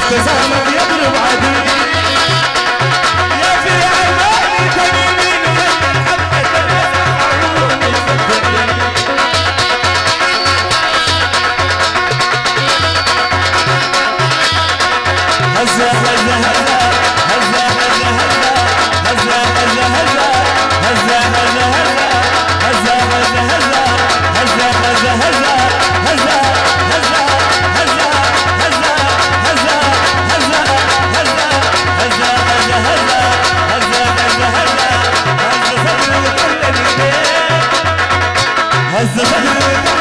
تزامك يضرب عدي يا في عيني تميمين حبة عيوني هزة هزة هزة هزة هزة هزة هزة هزة هزة هزة هزة هزة هزة